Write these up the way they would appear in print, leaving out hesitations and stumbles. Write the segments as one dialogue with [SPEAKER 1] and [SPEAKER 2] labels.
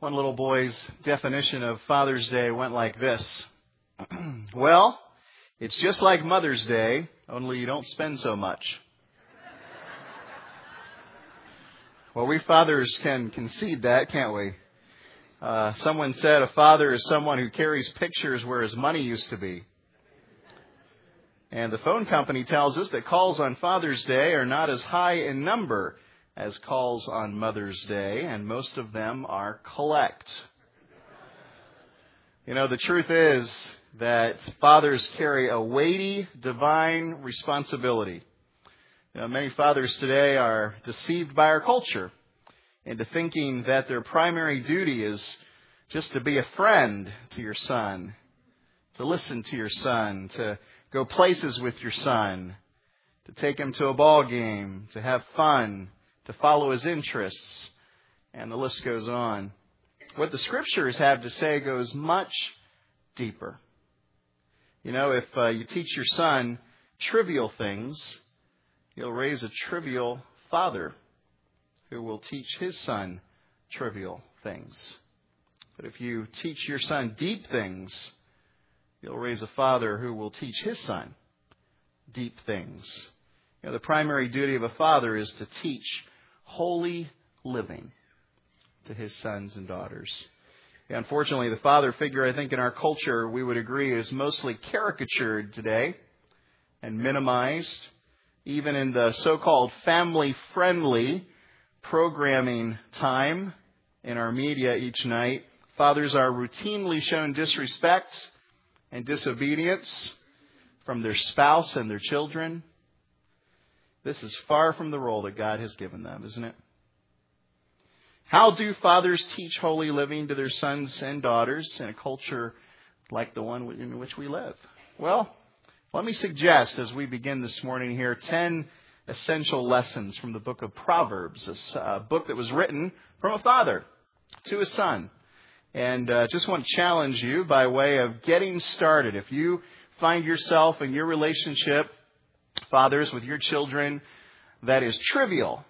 [SPEAKER 1] One little boy's definition of Father's Day went like this. Well, it's just like Mother's Day, only you don't spend so much. Well, we fathers can concede that, can't we? Someone said a father is someone who carries pictures where his money used to be. And the phone company tells us that calls on Father's Day are not as high in number as calls on Mother's Day, and most of them are collect. You know, the truth is that fathers carry a weighty divine responsibility. You know, many fathers today are deceived by our culture into thinking that their primary duty is just to be a friend to your son, to listen to your son, to go places with your son, to take him to a ball game, to have fun, to follow his interests, and the list goes on. What the Scriptures have to say goes much deeper. You know, if you teach your son trivial things, you'll raise a trivial father who will teach his son trivial things. But if you teach your son deep things, you'll raise a father who will teach his son deep things. You know, the primary duty of a father is to teach holy living to his sons and daughters. Unfortunately, the father figure, I think, in our culture, we would agree, is mostly caricatured today and minimized. Even in the so-called family-friendly programming time in our media each night, fathers are routinely shown disrespect and disobedience from their spouse and their children. This is far from the role that God has given them, isn't it? How do fathers teach holy living to their sons and daughters in a culture like the one in which we live? Well, let me suggest as we begin this morning here 10 essential lessons from the book of Proverbs, a book that was written from a father to his son. And just want to challenge you by way of getting started. If you find yourself in your relationship, fathers, with your children, that is trivial,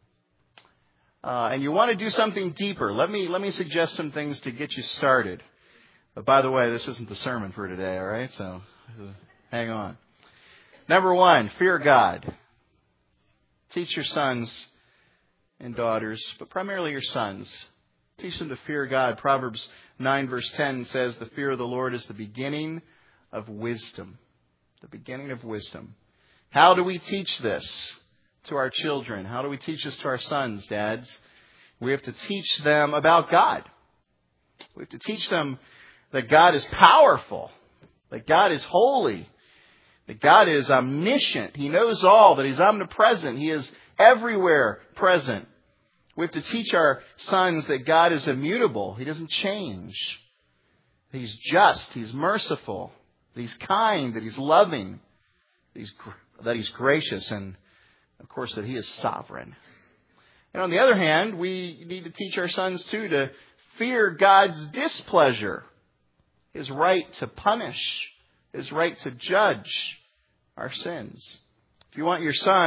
[SPEAKER 1] and you want to do something deeper, let me suggest some things to get you started. But by the way, this isn't the sermon for today, all right? So hang on. Number one, fear God. Teach your sons and daughters, but primarily your sons. Teach them to fear God. Proverbs 9 verse 10 says, the fear of the Lord is the beginning of wisdom. The beginning of wisdom. How do we teach this to our children? How do we teach this to our sons, dads? We have to teach them about God. We have to teach them that God is powerful, that God is holy, that God is omniscient. He knows all, that He's omnipresent. He is everywhere present. We have to teach our sons that God is immutable. He doesn't change. He's just. He's merciful. That He's kind. That He's loving. That He's gracious. And, of course, that He is sovereign. And on the other hand, we need to teach our sons, too, to fear God's displeasure. His right to punish. His right to judge our sins. If you want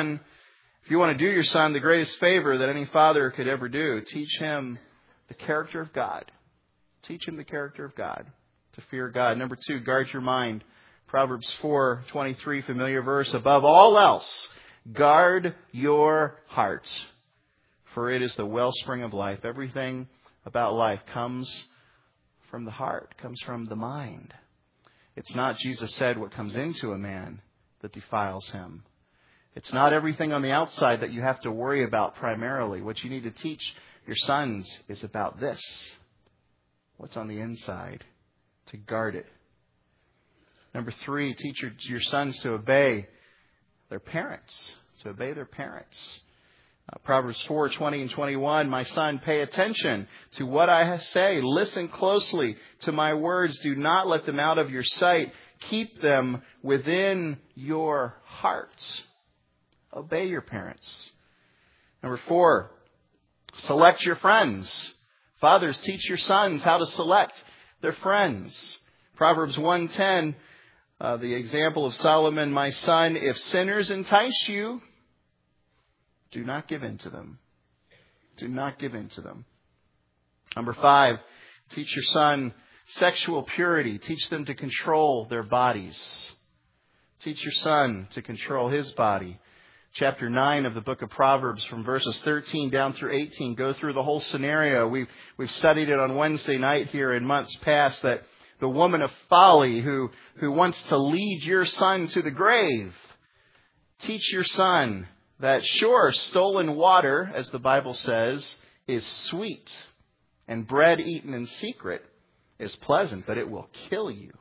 [SPEAKER 1] to do your son the greatest favor that any father could ever do, teach him the character of God. Teach him the character of God, to fear God. Number two, guard your mind. Proverbs 4:23, familiar verse. Above all else, guard your heart, for it is the wellspring of life. Everything about life comes from the heart, comes from the mind. It's not, Jesus said, what comes into a man that defiles him. It's not everything on the outside that you have to worry about primarily. What you need to teach your sons is about this. What's on the inside, to guard it. Number three, teach your sons to obey their parents. To obey their parents. Proverbs 4:20 and 21, my son, pay attention to what I say. Listen closely to my words. Do not let them out of your sight. Keep them within your heart. Obey your parents. Number four, select your friends. Fathers, teach your sons how to select their friends. Proverbs 1:10, the example of Solomon, my son, if sinners entice you, do not give in to them. Do not give in to them. Number 5, teach your son sexual purity. Teach them to control their bodies. Teach your son to control his body. Chapter 9 of the book of Proverbs, from verses 13 down through 18, go through the whole scenario. We've studied it on Wednesday night here in months past, that the woman of folly who wants to lead your son to the grave. Teach your son that, sure, stolen water, as the Bible says, is sweet, and bread eaten in secret is pleasant, but it will kill you.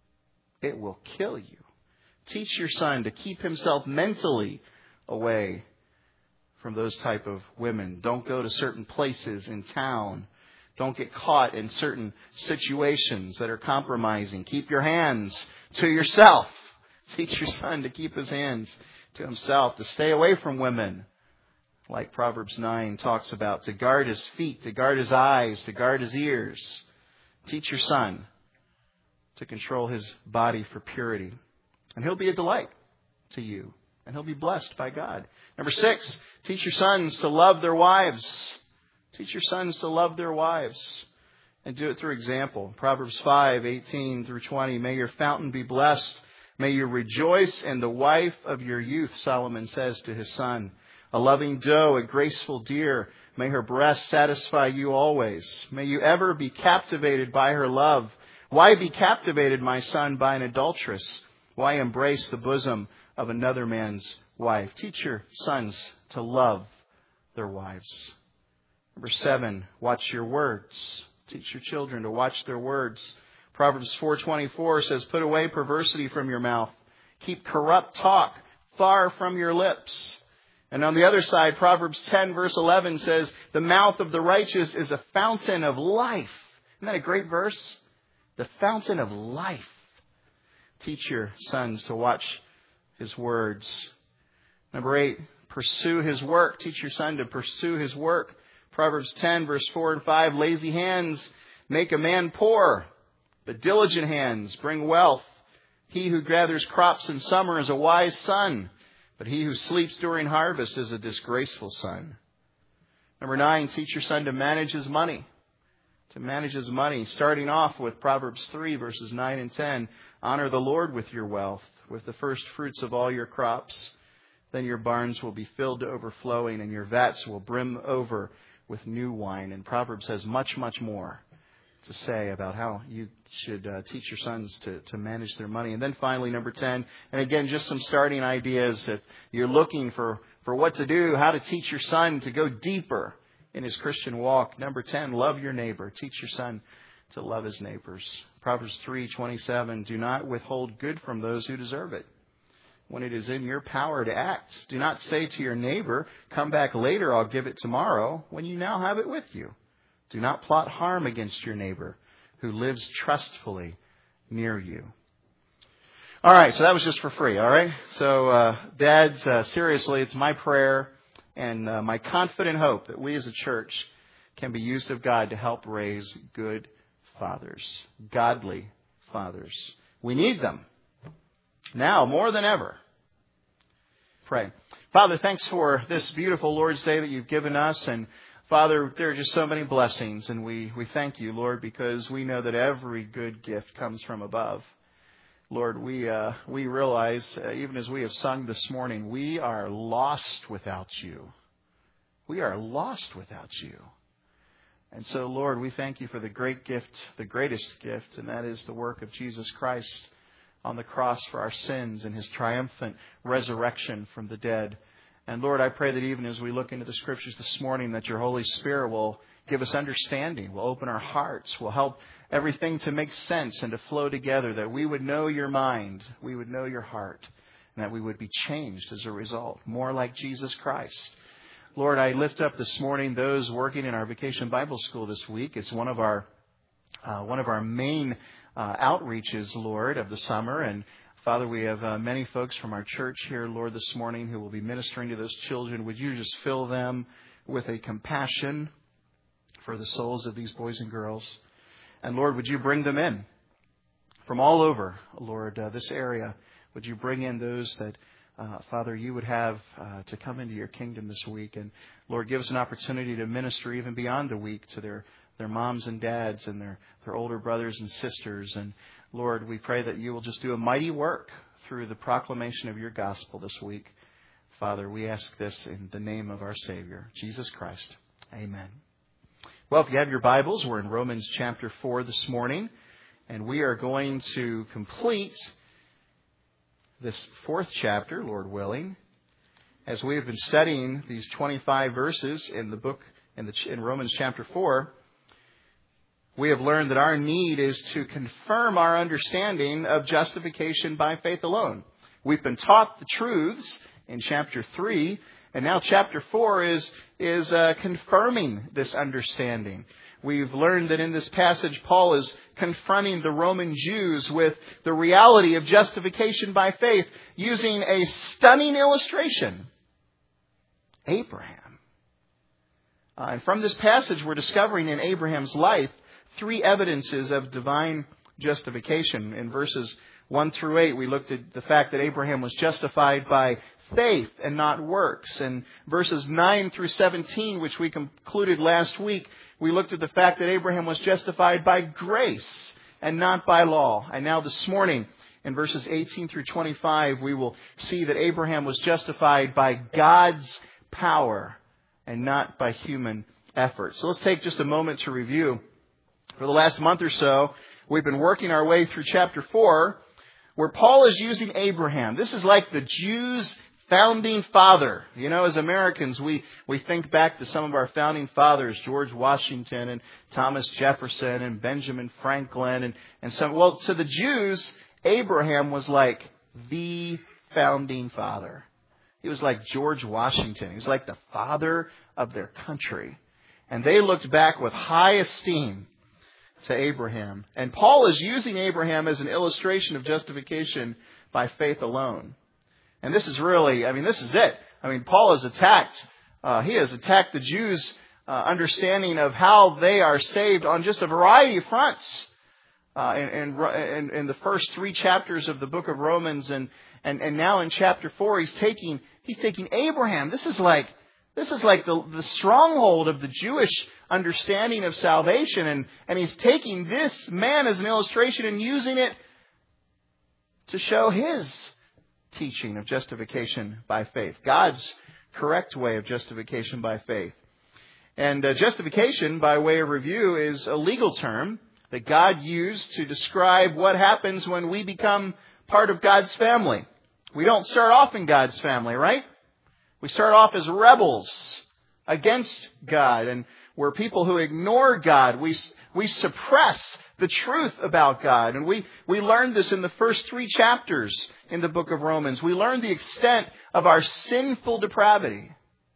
[SPEAKER 1] It will kill you. Teach your son to keep himself mentally away from those type of women. Don't go to certain places in town. Don't get caught in certain situations that are compromising. Keep your hands to yourself. Teach your son to keep his hands to himself, to stay away from women, like Proverbs 9 talks about, to guard his feet, to guard his eyes, to guard his ears. Teach your son to control his body for purity. And he'll be a delight to you. And he'll be blessed by God. Number 6, teach your sons to love their wives. Teach your sons to love their wives. And do it through example. Proverbs 5:18 through 20. May your fountain be blessed. May you rejoice in the wife of your youth, Solomon says to his son. A loving doe, a graceful deer. May her breast satisfy you always. May you ever be captivated by her love. Why be captivated, my son, by an adulteress? Why embrace the bosom of another man's wife? Teach your sons to love their wives. Number 7, watch your words. Teach your children to watch their words. Proverbs 4:24 says, put away perversity from your mouth. Keep corrupt talk far from your lips. And on the other side, Proverbs 10 verse 11 says, the mouth of the righteous is a fountain of life. Isn't that a great verse? The fountain of life. Teach your sons to watch his words. Number 8, pursue his work. Teach your son to pursue his work. Proverbs 10 verse 4 and 5, lazy hands make a man poor, but diligent hands bring wealth. He who gathers crops in summer is a wise son, but he who sleeps during harvest is a disgraceful son. Number 9, teach your son to manage his money. To manage his money, starting off with Proverbs 3 verses 9 and 10. Honor the Lord with your wealth, with the first fruits of all your crops. Then your barns will be filled to overflowing, and your vats will brim over with new wine. And Proverbs has much, much more to say about how you should teach your sons to manage their money. And then finally, number 10, and again, just some starting ideas if you're looking for what to do, how to teach your son to go deeper in his Christian walk. Number 10, love your neighbor. Teach your son to love his neighbors. Proverbs 3:27, do not withhold good from those who deserve it. When it is in your power to act, do not say to your neighbor, come back later, I'll give it tomorrow, when you now have it with you. Do not plot harm against your neighbor who lives trustfully near you. All right, so that was just for free, all right? So, dads, seriously, it's my prayer and my confident hope that we as a church can be used of God to help raise good fathers, godly fathers. We need them now more than ever. Pray. Father, thanks for this beautiful Lord's Day that you've given us. And Father, there are just so many blessings. And we thank you, Lord, because we know that every good gift comes from above. Lord, we realize, even as we have sung this morning, we are lost without you. We are lost without you. And so, Lord, we thank you for the great gift, the greatest gift, and that is the work of Jesus Christ on the cross for our sins and his triumphant resurrection from the dead. And Lord, I pray that even as we look into the Scriptures this morning, that your Holy Spirit will give us understanding, will open our hearts, will help everything to make sense and to flow together, that we would know your mind, we would know your heart, and that we would be changed as a result, more like Jesus Christ. Lord, I lift up this morning those working in our Vacation Bible School this week. It's one of our main outreaches, Lord, of the summer. And Father, we have many folks from our church here, Lord, this morning who will be ministering to those children. Would you just fill them with a compassion for the souls of these boys and girls? And Lord, would you bring them in from all over, Lord, this area? Would you bring in those that Father, you would have to come into your kingdom this week. And Lord, give us an opportunity to minister even beyond the week to their their moms and dads and their older brothers and sisters. And Lord, we pray that you will just do a mighty work through the proclamation of your gospel this week. Father, we ask this in the name of our Savior, Jesus Christ. Amen. Well, if you have your Bibles, we're in Romans chapter 4 this morning, and we are going to complete this fourth chapter, Lord willing, as we have been studying these 25 verses in the book in Romans chapter 4. We have learned that our need is to confirm our understanding of justification by faith alone. We've been taught the truths in chapter 3, and now chapter 4 is confirming this understanding. We've learned that in this passage, Paul is confronting the Roman Jews with the reality of justification by faith using a stunning illustration: Abraham. And from this passage, we're discovering in Abraham's life 3 evidences of divine justification. In verses 1 through 8, we looked at the fact that Abraham was justified by faith and not works. And verses 9 through 17, which we concluded last week, we looked at the fact that Abraham was justified by grace and not by law. And now this morning, in verses 18 through 25, we will see that Abraham was justified by God's power and not by human effort. So let's take just a moment to review. For the last month or so, we've been working our way through chapter 4, where Paul is using Abraham. This is like the Jews' founding father. You know, as Americans, we think back to some of our founding fathers, George Washington and Thomas Jefferson and Benjamin Franklin and some. Well, to the Jews, Abraham was like the founding father. He was like George Washington. He was like the father of their country. And they looked back with high esteem to Abraham. And Paul is using Abraham as an illustration of justification by faith alone. And this is really, this is it. Paul has attacked the Jews' understanding of how they are saved on just a variety of fronts. In the first 3 chapters of the book of Romans, and now in chapter 4, he's taking Abraham. This is like the stronghold of the Jewish understanding of salvation, and he's taking this man as an illustration and using it to show his teaching of justification by faith, God's correct way of justification by faith. And justification, by way of review, is a legal term that God used to describe what happens when we become part of God's family. We don't start off in God's family, right? We start off as rebels against God, and we're people who ignore God. We suppress the truth about God. And we learned this in the first 3 chapters in the book of Romans. We learned the extent of our sinful depravity.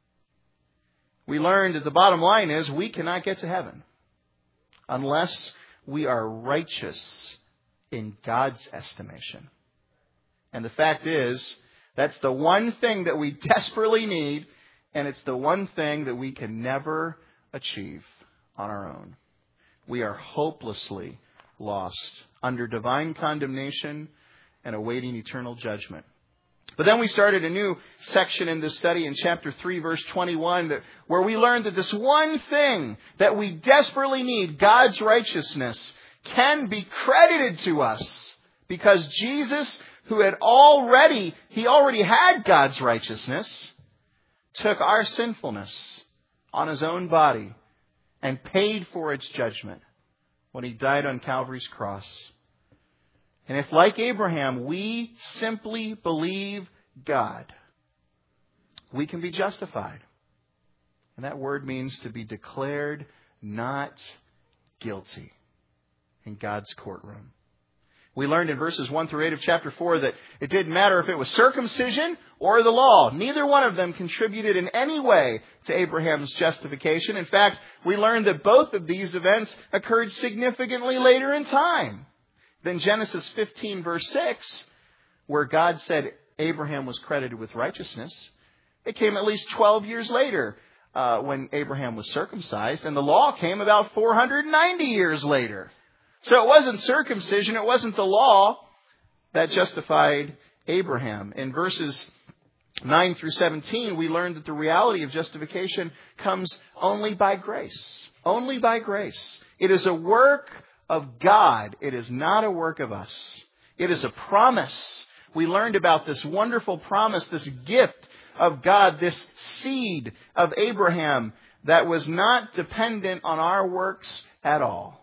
[SPEAKER 1] We learned that the bottom line is we cannot get to heaven unless we are righteous in God's estimation. And the fact is, that's the one thing that we desperately need, and it's the one thing that we can never achieve on our own. We are hopelessly lost under divine condemnation and awaiting eternal judgment. But then we started a new section in this study in chapter 3, verse 21, where we learned that this one thing that we desperately need, God's righteousness, can be credited to us because Jesus, who already had God's righteousness, took our sinfulness on his own body and paid for its judgment when he died on Calvary's cross. And if, like Abraham, we simply believe God, we can be justified. And that word means to be declared not guilty in God's courtroom. We learned in verses 1 through 8 of chapter 4 that it didn't matter if it was circumcision or the law. Neither one of them contributed in any way to Abraham's justification. In fact, we learned that both of these events occurred significantly later in time than Genesis 15, verse 6, where God said Abraham was credited with righteousness. It came at least 12 years later when Abraham was circumcised, and the law came about 490 years later. So it wasn't circumcision, it wasn't the law that justified Abraham. In verses 9 through 17, we learned that the reality of justification comes only by grace. Only by grace. It is a work of God. It is not a work of us. It is a promise. We learned about this wonderful promise, this gift of God, this seed of Abraham that was not dependent on our works at all.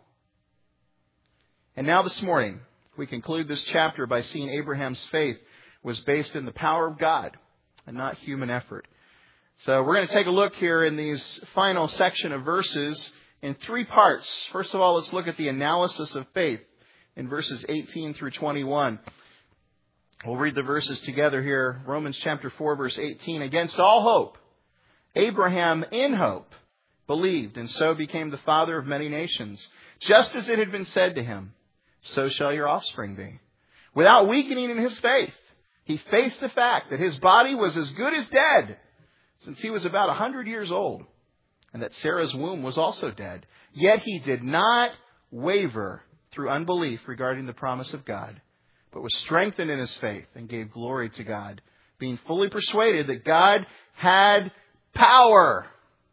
[SPEAKER 1] And now this morning, we conclude this chapter by seeing Abraham's faith was based in the power of God and not human effort. So we're going to take a look here in these final section of verses in three parts. First of all, let's look at the analysis of faith in verses 18 through 21. We'll read the verses together here. Romans chapter 4, verse 18. Against all hope, Abraham in hope believed, and so became the father of many nations. Just as it had been said to him, so shall your offspring be. Without weakening in his faith, he faced the fact that his body was as good as dead, since he was about 100 years old, and that Sarah's womb was also dead. Yet he did not waver through unbelief regarding the promise of God, but was strengthened in his faith and gave glory to God, being fully persuaded that God had power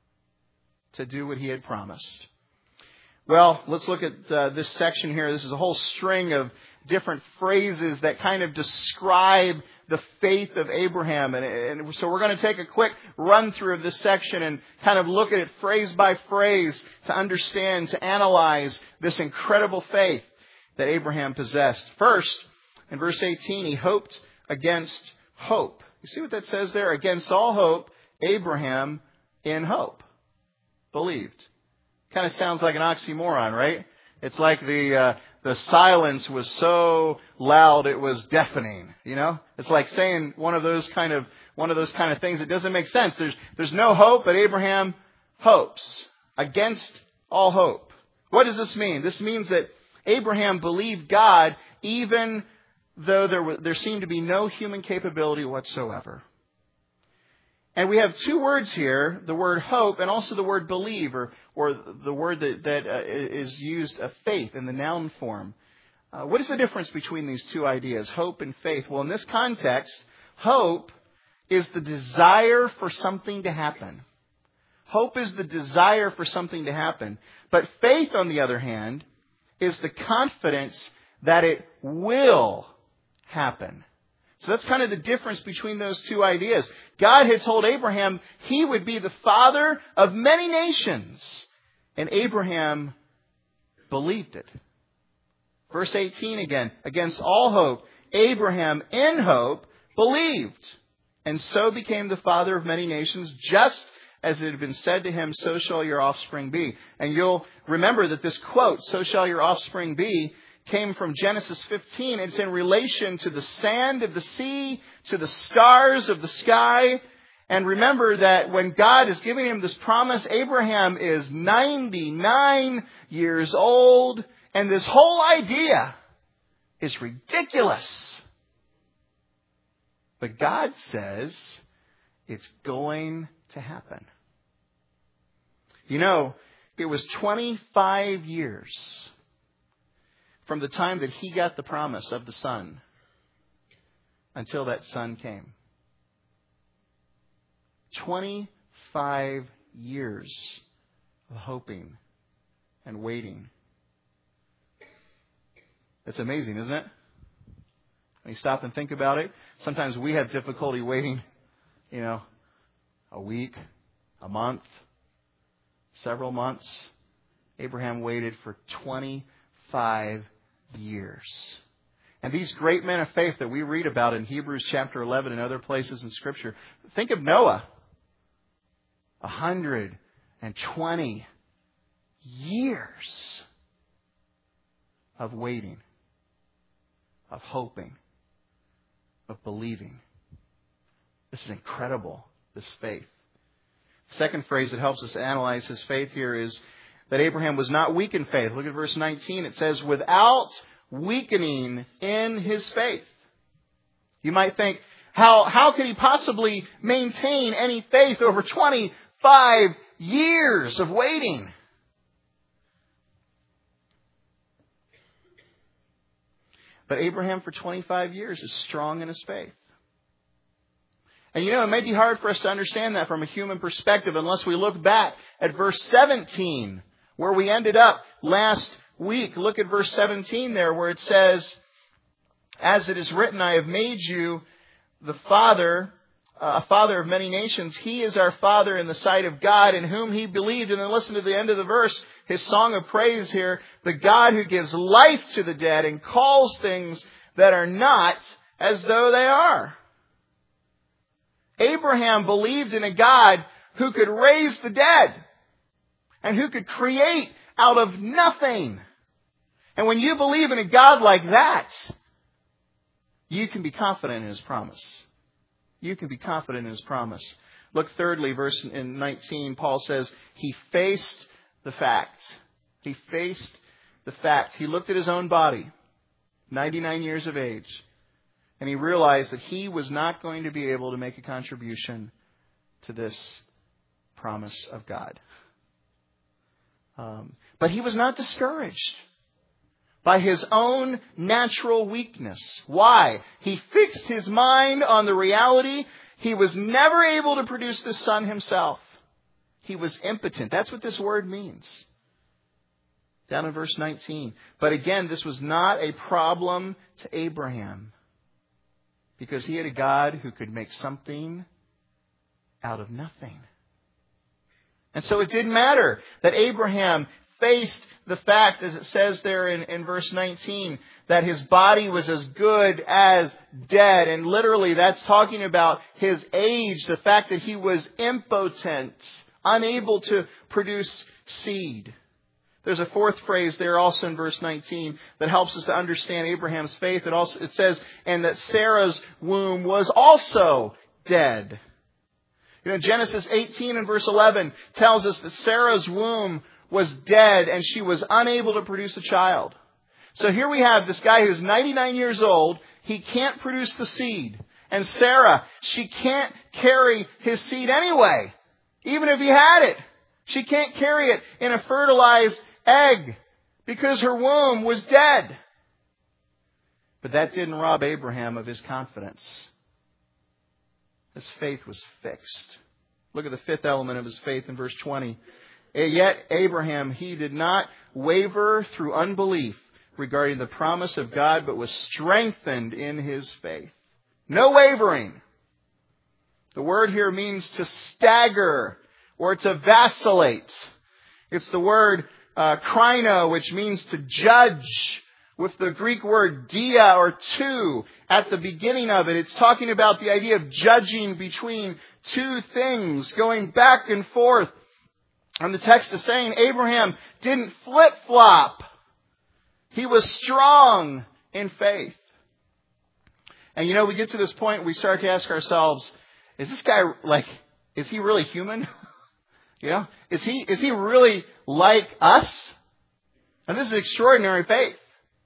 [SPEAKER 1] to do what he had promised. Well, let's look at this section here. This is a whole string of different phrases that kind of describe the faith of Abraham. And so we're going to take a quick run through of this section and kind of look at it phrase by phrase to understand, to analyze this incredible faith that Abraham possessed. First, in verse 18, he hoped against hope. You see what that says there? Against all hope, Abraham in hope believed. Kind of sounds like an oxymoron, right? It's like the silence was so loud it was deafening. You know, it's like saying one of those kind of things. It doesn't make sense. There's no hope, but Abraham hopes against all hope. What does this mean? This means that Abraham believed God even though there seemed to be no human capability whatsoever. And we have two words here, the word hope and also the word believe, or the word that is used of faith in the noun form. What is the difference between these two ideas, hope and faith? Well, in this context, hope is the desire for something to happen. Hope is the desire for something to happen. But faith, on the other hand, is the confidence that it will happen. So that's kind of the difference between those two ideas. God had told Abraham he would be the father of many nations. And Abraham believed it. Verse 18 again. Against all hope, Abraham in hope believed. And so became the father of many nations, just as it had been said to him, so shall your offspring be. And you'll remember that this quote, so shall your offspring be, came from Genesis 15. It's in relation to the sand of the sea, to the stars of the sky. And remember that when God is giving him this promise, Abraham is 99 years old. And this whole idea is ridiculous. But God says it's going to happen. You know, it was 25 years from the time that he got the promise of the son until that son came. 25 years of hoping and waiting. It's amazing, isn't it? When you stop and think about it, sometimes we have difficulty waiting, a week, a month, several months. Abraham waited for 25 years. And these great men of faith that we read about in Hebrews chapter 11 and other places in Scripture, think of Noah. 120 years of waiting, of hoping, of believing. This is incredible, this faith. The second phrase that helps us analyze his faith here is that Abraham was not weak in faith. Look at verse 19. It says, without weakening in his faith. You might think, how could he possibly maintain any faith over 25 years of waiting? But Abraham for 25 years is strong in his faith. And it may be hard for us to understand that from a human perspective unless we look back at verse 17, where we ended up last week. Look at verse 17 there, where it says, as it is written, I have made you the father, a father of many nations. He is our father in the sight of God, in whom he believed. And then listen to the end of the verse, his song of praise here. The God who gives life to the dead and calls things that are not as though they are. Abraham believed in a God who could raise the dead and who could create out of nothing. And when you believe in a God like that, you can be confident in His promise. You can be confident in His promise. Look thirdly, verse in 19, Paul says, he faced the facts. He faced the facts. He looked at his own body, 99 years of age, and he realized that he was not going to be able to make a contribution to this promise of God. But he was not discouraged by his own natural weakness. Why? He fixed his mind on the reality he was never able to produce the son himself. He was impotent. That's what this word means. Down in verse 19. But again, this was not a problem to Abraham, because he had a God who could make something out of nothing. And so it didn't matter that Abraham faced the fact, as it says there in verse 19, that his body was as good as dead. And literally that's talking about his age, the fact that he was impotent, unable to produce seed. There's a fourth phrase there also in verse 19 that helps us to understand Abraham's faith. It says, and that Sarah's womb was also dead. Genesis 18 and verse 11 tells us that Sarah's womb was dead and she was unable to produce a child. So here we have this guy who's 99 years old. He can't produce the seed. And Sarah, she can't carry his seed anyway. Even if he had it, she can't carry it in a fertilized egg because her womb was dead. But that didn't rob Abraham of his confidence. His faith was fixed. Look at the fifth element of his faith in verse 20. Yet Abraham, he did not waver through unbelief regarding the promise of God, but was strengthened in his faith. No wavering. The word here means to stagger or to vacillate. It's the word krino, which means to judge, with the Greek word dia or two at the beginning of it. It's talking about the idea of judging between two things, going back and forth. And the text is saying Abraham didn't flip-flop. He was strong in faith. And we get to this point, we start to ask ourselves, is this guy is he really human? Is he really like us? And this is extraordinary faith.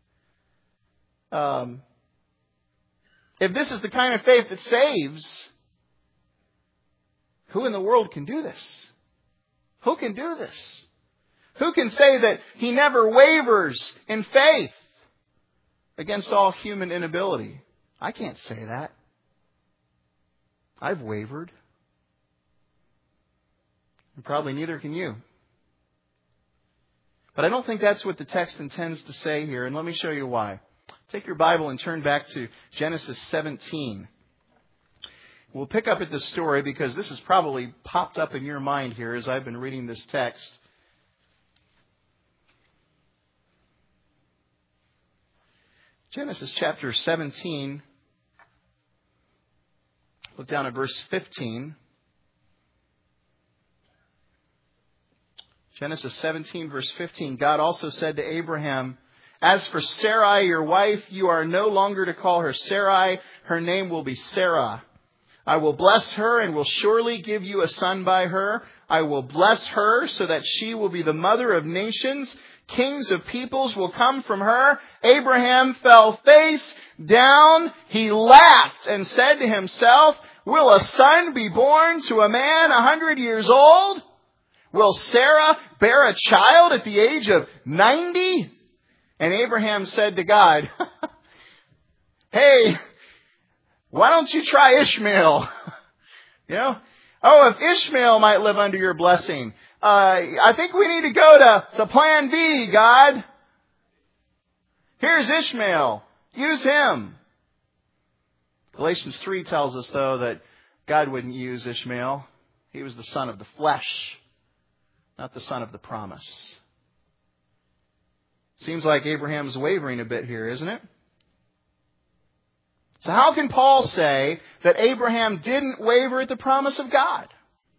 [SPEAKER 1] If this is the kind of faith that saves, who in the world can do this? Who can do this? Who can say that he never wavers in faith against all human inability? I can't say that. I've wavered. And probably neither can you. But I don't think that's what the text intends to say here, and let me show you why. Take your Bible and turn back to Genesis 17. We'll pick up at this story because this has probably popped up in your mind here as I've been reading this text. Genesis chapter 17. Look down at verse 15. Genesis 17, verse 15. God also said to Abraham, as for Sarai, your wife, you are no longer to call her Sarai. Her name will be Sarah. I will bless her and will surely give you a son by her. I will bless her so that she will be the mother of nations. Kings of peoples will come from her. Abraham fell face down. He laughed and said to himself, will a son be born to a man 100 years old? Will Sarah bear a child at the age of 90? And Abraham said to God, hey, why don't you try Ishmael? You know? Oh, if Ishmael might live under your blessing. I think we need to go to plan B, God. Here's Ishmael. Use him. Galatians 3 tells us, though, that God wouldn't use Ishmael. He was the son of the flesh, not the son of the promise. Seems like Abraham's wavering a bit here, isn't it? So how can Paul say that Abraham didn't waver at the promise of God?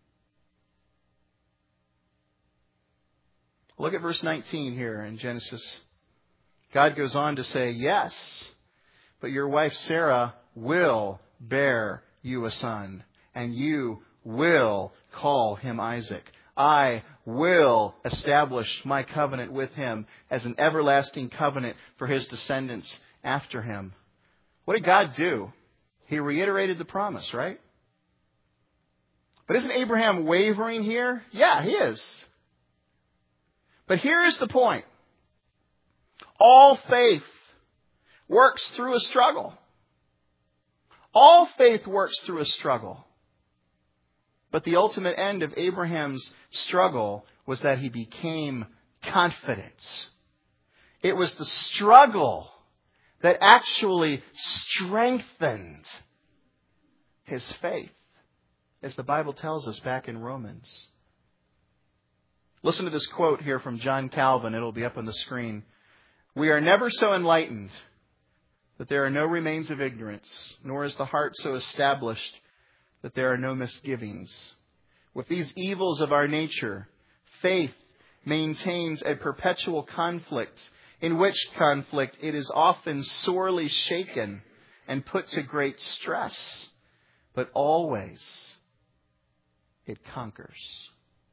[SPEAKER 1] Look at verse 19 here in Genesis. God goes on to say, yes, but your wife Sarah will bear you a son, and you will call him Isaac. I will establish my covenant with him as an everlasting covenant for his descendants after him. What did God do? He reiterated the promise, right? But isn't Abraham wavering here? Yeah, he is. But here's the point. All faith works through a struggle. All faith works through a struggle. But the ultimate end of Abraham's struggle was that he became confident. It was the struggle that actually strengthened his faith, as the Bible tells us back in Romans. Listen to this quote here from John Calvin. It'll be up on the screen. We are never so enlightened that there are no remains of ignorance, nor is the heart so established that there are no misgivings. With these evils of our nature, faith maintains a perpetual conflict, in which conflict it is often sorely shaken and put to great stress, but always it conquers.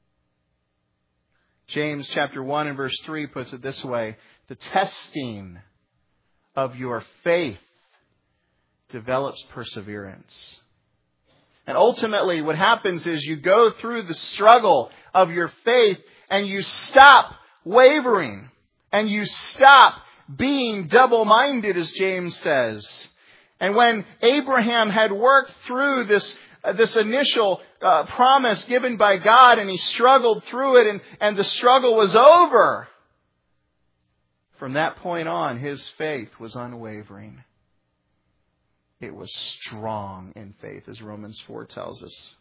[SPEAKER 1] James chapter 1 and verse 3 puts it this way: the testing of your faith develops perseverance. And ultimately what happens is you go through the struggle of your faith and you stop wavering and you stop being double-minded, as James says. And when Abraham had worked through this initial promise given by God, and he struggled through it, and the struggle was over, from that point on, his faith was unwavering. It was strong in faith, as Romans 4 tells us.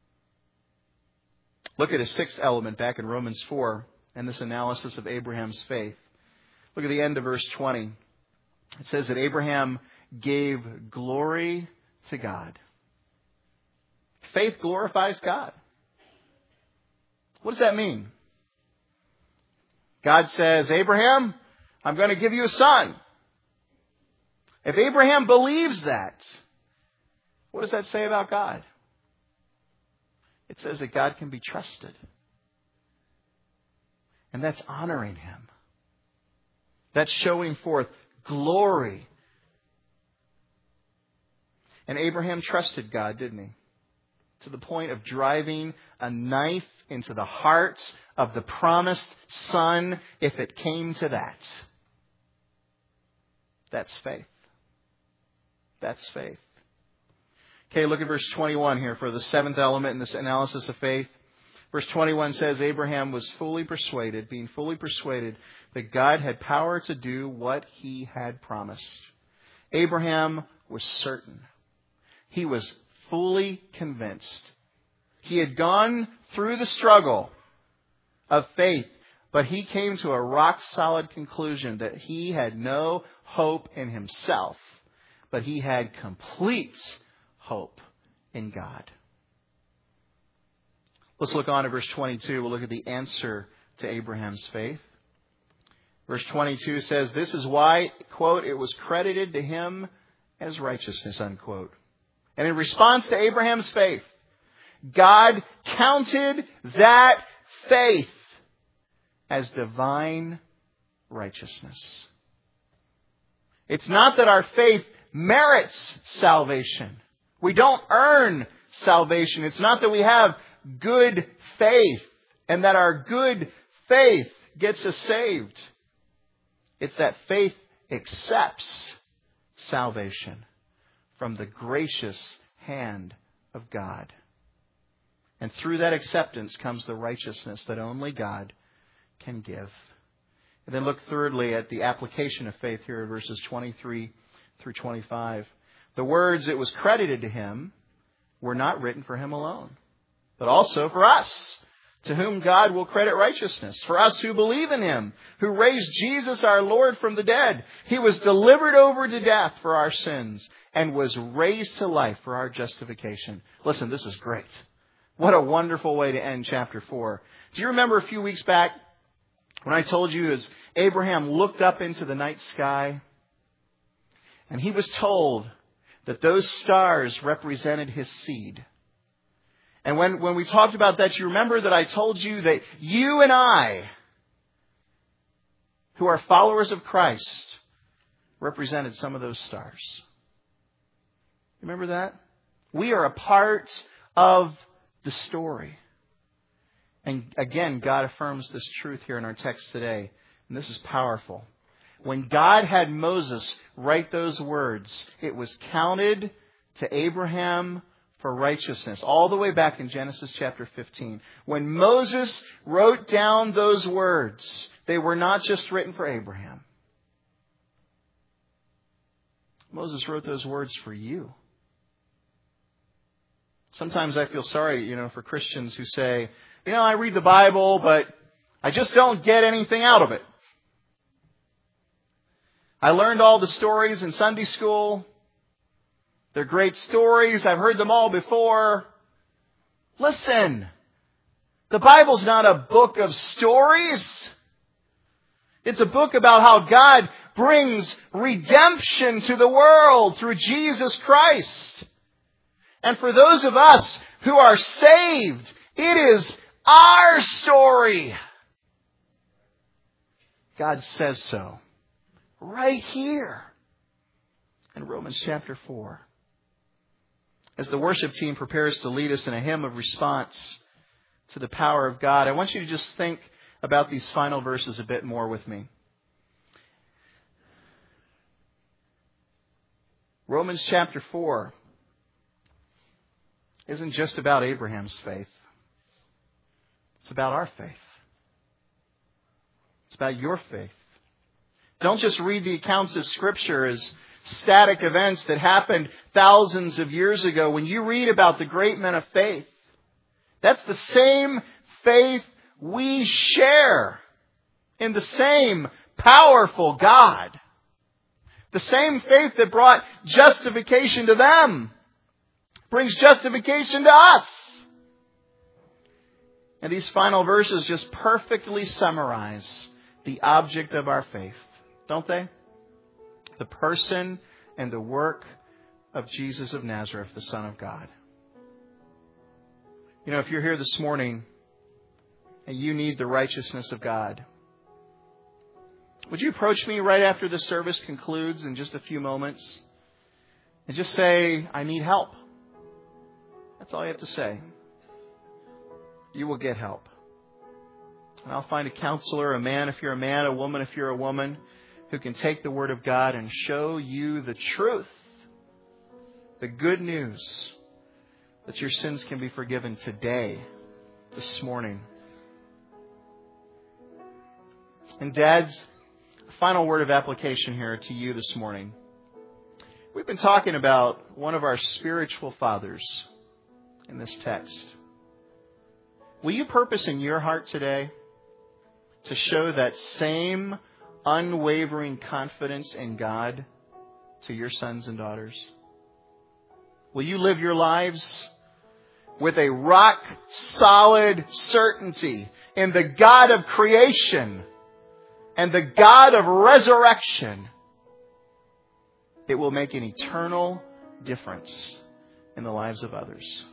[SPEAKER 1] Look at a sixth element back in Romans 4 and this analysis of Abraham's faith. Look at the end of verse 20. It says that Abraham gave glory to God. Faith glorifies God. What does that mean? God says, Abraham, I'm going to give you a son. If Abraham believes that, what does that say about God? It says that God can be trusted. And that's honoring him. That's showing forth glory. And Abraham trusted God, didn't he? To the point of driving a knife into the heart of the promised son, if it came to that. That's faith. That's faith. Okay, look at verse 21 here for the seventh element in this analysis of faith. Verse 21 says, Abraham was fully persuaded, being fully persuaded, that God had power to do what he had promised. Abraham was certain. He was fully convinced. He had gone through the struggle of faith, but he came to a rock-solid conclusion that he had no hope in himself, but he had complete hope in God. Let's look on to verse 22. We'll look at the answer to Abraham's faith. Verse 22 says, this is why, quote, it was credited to him as righteousness, unquote. And in response to Abraham's faith, God counted that faith as divine righteousness. It's not that our faith merits salvation. We don't earn salvation. It's not that we have good faith and that our good faith gets us saved. It's that faith accepts salvation from the gracious hand of God. And through that acceptance comes the righteousness that only God can give. And then look thirdly at the application of faith here in verses 23 through 25. The words "it was credited to him" were not written for him alone, but also for us, to whom God will credit righteousness, for us who believe in him, who raised Jesus our Lord from the dead. He was delivered over to death for our sins and was raised to life for our justification. Listen, this is great. What a wonderful way to end chapter 4. Do you remember a few weeks back when I told you as Abraham looked up into the night sky and he was told that those stars represented his seed? And when we talked about that, you remember that I told you that you and I, who are followers of Christ, represented some of those stars. Remember that? We are a part of the story. And again, God affirms this truth here in our text today. And this is powerful. When God had Moses write those words, it was counted to Abraham for righteousness. All the way back in Genesis chapter 15. When Moses wrote down those words, they were not just written for Abraham. Moses wrote those words for you. Sometimes I feel sorry, for Christians who say, I read the Bible, but I just don't get anything out of it. I learned all the stories in Sunday school. They're great stories. I've heard them all before. Listen, the Bible's not a book of stories. It's a book about how God brings redemption to the world through Jesus Christ. And for those of us who are saved, it is our story. God says so right here in Romans chapter 4. As the worship team prepares to lead us in a hymn of response to the power of God, I want you to just think about these final verses a bit more with me. Romans chapter 4 isn't just about Abraham's faith. It's about our faith. It's about your faith. Don't just read the accounts of Scripture as static events that happened thousands of years ago. When you read about the great men of faith, that's the same faith we share in the same powerful God. The same faith that brought justification to them brings justification to us. And these final verses just perfectly summarize the object of our faith, don't they? The person and the work of Jesus of Nazareth, the Son of God. If you're here this morning and you need the righteousness of God, would you approach me right after the service concludes in just a few moments and just say, I need help? That's all you have to say. You will get help. And I'll find a counselor, a man if you're a man, a woman if you're a woman, who can take the Word of God and show you the truth, the good news that your sins can be forgiven today, this morning. And dads, a final word of application here to you this morning. We've been talking about one of our spiritual fathers in this text. Will you purpose in your heart today to show that same unwavering confidence in God to your sons and daughters? Will you live your lives with a rock-solid certainty in the God of creation and the God of resurrection? It will make an eternal difference in the lives of others.